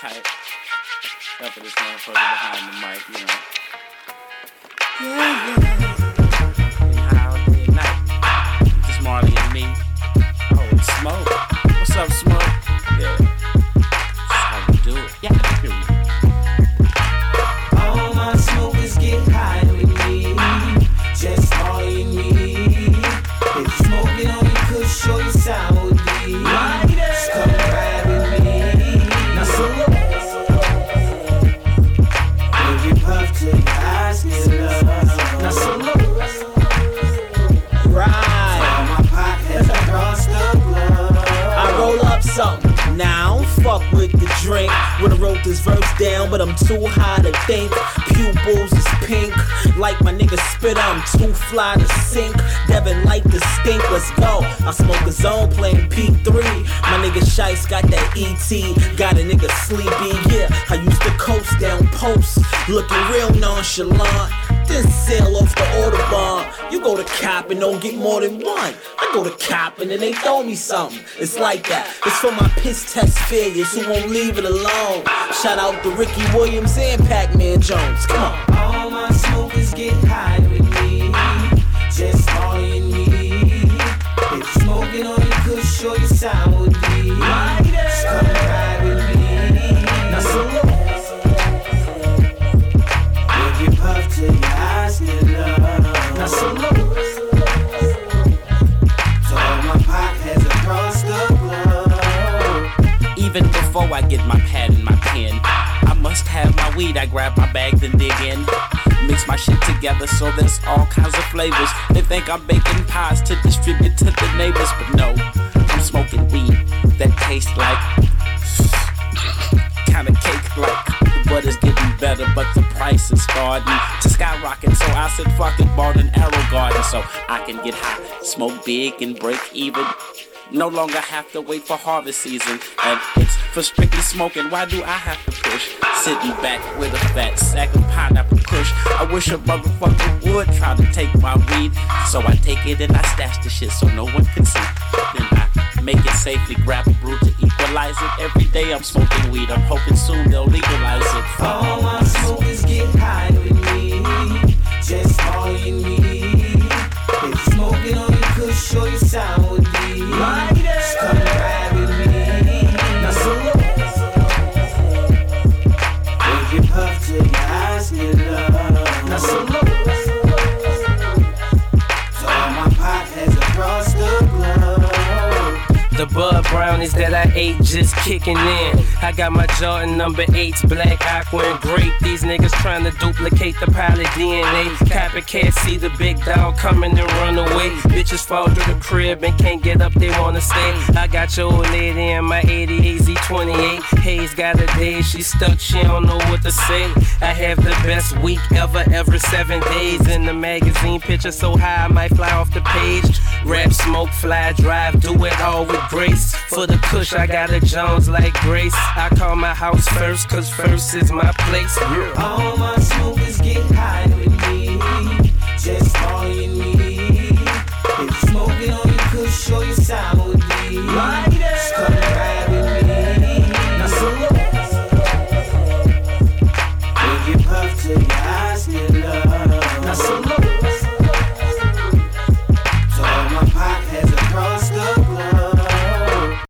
type. Up for this motherfucker behind the mic, you know. Yeah. Getting high all day and night. Just Marley and me. Oh, and Smoke. What's up, Smoke? Yeah. That's how we do it. Yeah, period. All my smokers get high with me. Just Marley and me. If you smoking on your kush, show your sound with me. Just come ride with me. Now salute. Every puff till your eyes get love. Now salute. Right. All my pockets across the globe. I roll up something. Now I don't fuck with the drink. When I wrote this verse down, but I'm too high to think. Pupils is pink, like my nigga spit. I'm too fly to sink. Devin like the stink. Let's go. I smoke a zone playing P3. My nigga Shice got that ET. Got a nigga sleepy. Yeah, I used to coast down posts, looking real nonchalant. Then sail off the Autobahn. You go to cop and don't get more than one. I go to cop and then they throw me something. It's like that. It's for my piss test failures who won't leave it alone. Shout out to Ricky Williams and Pac-Man Jones. Come on. All my smokers get high with me. Just Marley and me. If you smoking on your kush, show your sound with me. Just come ride with me. Now salute. Every puff till your eyes get love. Now salute. To all my potheads across the globe. Even before I get my pad and my pen, I must have my weed. I grab my bag, then dig in. Mix my shit together so there's all kinds of flavors. They think I'm baking pies to distribute to the neighbors, but no, I'm smoking weed that tastes like kinda cake like. The butter's getting better, but the price is starting to skyrocket. So I said fuck it, bought an Arrow Garden so I can get high, smoke big and break even. No longer have to wait for harvest season, and it's for strictly smoking. Why do I have to push? Sitting back with a fat sack of pineapple kush. I wish a motherfucker would try to take my weed. So I take it and I stash the shit so no one can see. Then I make it safely, grab a brew to equalize it. Every day I'm smoking weed, I'm hoping soon they'll legalize it. All my smokers get high with me. Just Marley and me. If you smoking on your kush, show your sound with me. Just come ride with me. Now salute. Every puff till your eyes get love. Now salute. To all my potheads across the globe. The Bud Brownies that I ate just kicking in. I got my Jordan number 8s, black, aqua, and grape. These niggas trying to duplicate the pilot DNA. Copycats see the big dog coming and run away. Bitches fall through the crib and can't get up, they wanna stay. I got your old lady in my 88 Z28. Hayes got a day, she stuck, she don't know what to say. I have the best week ever, every 7 days. In the magazine, picture so high I might fly off the page. Rap, smoke, fly, drive, do it all with grace. For the kush, I got a Jones like Grace. I call my house first, cause first is my place. Yeah. All my smokers get high with me. Just Marley and me. If you smoking on your kush, show your sound.